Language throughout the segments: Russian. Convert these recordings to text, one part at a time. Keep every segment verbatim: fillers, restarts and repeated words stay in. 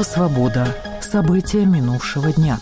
Радио «Свобода». События минувшего дня.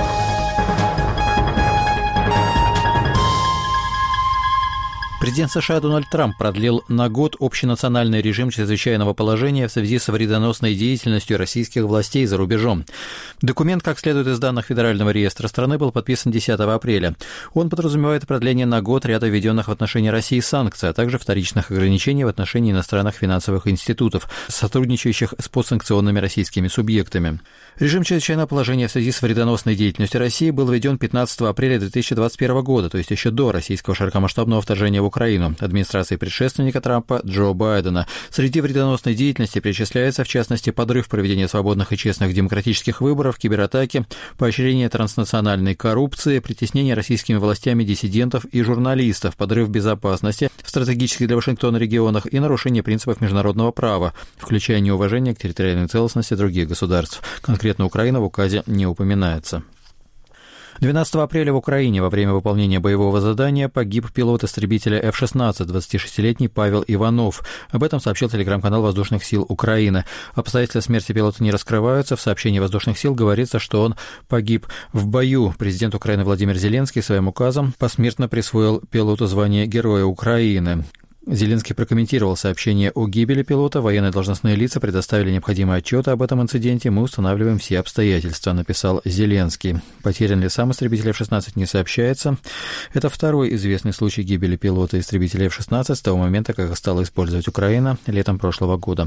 Президент США Дональд Трамп продлил на год общенациональный режим чрезвычайного положения в связи с вредоносной деятельностью российских властей за рубежом. Документ, как следует из данных Федерального реестра страны, был подписан десятого апреля. Он подразумевает продление на год ряда введенных в отношении России санкций, а также вторичных ограничений в отношении иностранных финансовых институтов, сотрудничающих с подсанкционными российскими субъектами. Режим чрезвычайного положения в связи с вредоносной деятельностью России был введен пятнадцатого апреля две тысячи двадцать первого года, то есть еще до российского широкомасштабного вторжения в Украину, администрации предшественника Трампа Джо Байдена. Среди вредоносной деятельности перечисляется, в частности, подрыв проведения свободных и честных демократических выборов, кибератаки, поощрение транснациональной коррупции, притеснение российскими властями диссидентов и журналистов, подрыв безопасности в стратегических для Вашингтона регионах и нарушение принципов международного права, включая неуважение к территориальной целостности других государств. Конкретно Украина в указе не упоминается. двенадцатого апреля в Украине во время выполнения боевого задания погиб пилот истребителя эф шестнадцать, двадцатишестилетний Павел Иванов. Об этом сообщил телеграм-канал Воздушных сил Украины. Обстоятельства смерти пилота не раскрываются. В сообщении Воздушных сил говорится, что он погиб в бою. Президент Украины Владимир Зеленский своим указом посмертно присвоил пилоту звание Героя Украины. Зеленский прокомментировал сообщение о гибели пилота. Военные должностные лица предоставили необходимые отчеты об этом инциденте. Мы устанавливаем все обстоятельства, написал Зеленский. Потерян ли сам истребитель эф шестнадцать, не сообщается. Это второй известный случай гибели пилота истребителя эф шестнадцать с того момента, как их стала использовать Украина летом прошлого года.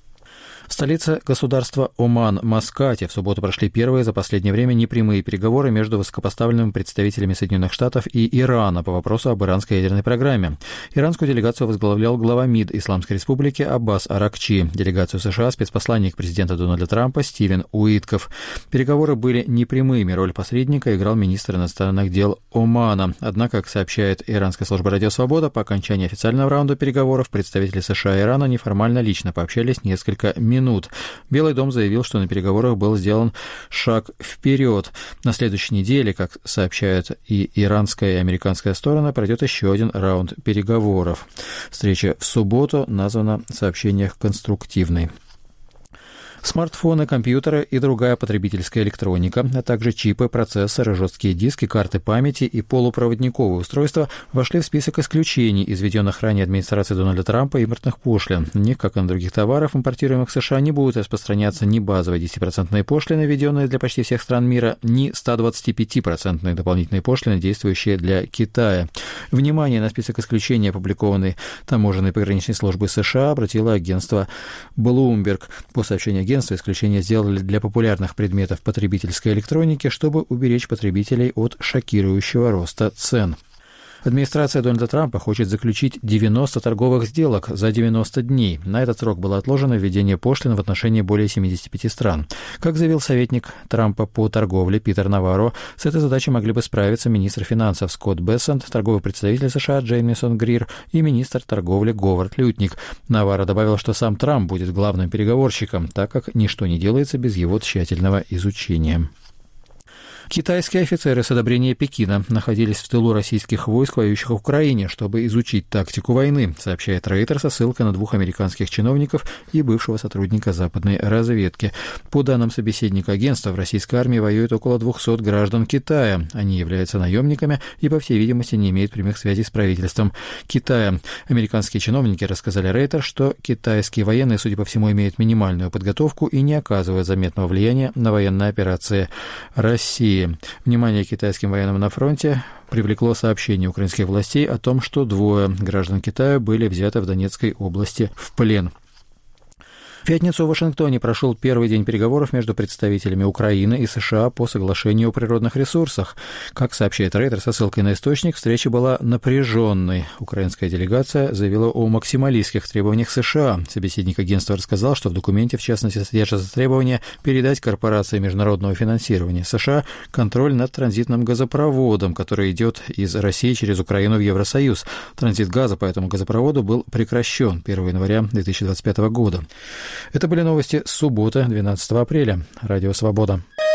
В столице государства Оман, Маскате, в субботу прошли первые за последнее время непрямые переговоры между высокопоставленными представителями Соединенных Штатов и Ирана по вопросу об иранской ядерной программе. Иранскую делегацию возглавлял глава МИД Исламской Республики Аббас Аракчи, делегацию США спецпосланник президента Дональда Трампа Стивен Уитков. Переговоры были непрямыми, роль посредника играл министр иностранных дел Омана. Однако, как сообщает иранская служба «Радио Свобода», по окончании официального раунда переговоров представители США и Ирана неформально лично пообщались несколько минут. минут. Белый дом заявил, что на переговорах был сделан шаг вперед. На следующей неделе, как сообщают и иранская, и американская сторона, пройдет еще один раунд переговоров. Встреча в субботу названа в сообщениях конструктивной. Смартфоны, компьютеры и другая потребительская электроника, а также чипы, процессоры, жесткие диски, карты памяти и полупроводниковые устройства вошли в список исключений из введенных ранее администрацией Дональда Трампа импортных пошлин. На них, как и на других товаров, импортируемых в США, не будут распространяться ни базовые десятипроцентные пошлины, введенные для почти всех стран мира, ни сто двадцать пять процентные дополнительные пошлины, действующие для Китая. Внимание на список исключений, опубликованный таможенной пограничной службой США, обратило агентство Bloomberg. По сообщению агентства, исключения сделали для популярных предметов потребительской электроники, чтобы уберечь потребителей от шокирующего роста цен. Администрация Дональда Трампа хочет заключить девяносто торговых сделок за девяносто дней. На этот срок было отложено введение пошлин в отношении более семидесяти пяти стран. Как заявил советник Трампа по торговле Питер Наварро, с этой задачей могли бы справиться министр финансов Скотт Бессент, торговый представитель США Джеймисон Грир и министр торговли Говард Лютник. Наварро добавил, что сам Трамп будет главным переговорщиком, так как ничто не делается без его тщательного изучения. Китайские офицеры с одобрения Пекина находились в тылу российских войск, воюющих в Украине, чтобы изучить тактику войны, сообщает Рейтер со ссылкой на двух американских чиновников и бывшего сотрудника западной разведки. По данным собеседника агентства, в российской армии воюет около двухсот граждан Китая. Они являются наемниками и, по всей видимости, не имеют прямых связей с правительством Китая. Американские чиновники рассказали Рейтер, что китайские военные, судя по всему, имеют минимальную подготовку и не оказывают заметного влияния на военные операции России. Внимание китайским военным на фронте привлекло сообщение украинских властей о том, что двое граждан Китая были взяты в Донецкой области в плен. В пятницу в Вашингтоне прошел первый день переговоров между представителями Украины и США по соглашению о природных ресурсах. Как сообщает Рейтер со ссылкой на источник, встреча была напряженной. Украинская делегация заявила о максималистских требованиях США. Собеседник агентства рассказал, что в документе, в частности, содержится требование передать корпорации международного финансирования США контроль над транзитным газопроводом, который идет из России через Украину в Евросоюз. Транзит газа по этому газопроводу был прекращен первого января две тысячи двадцать пятого года. Это были новости с субботы, двенадцатого апреля. Радио «Свобода».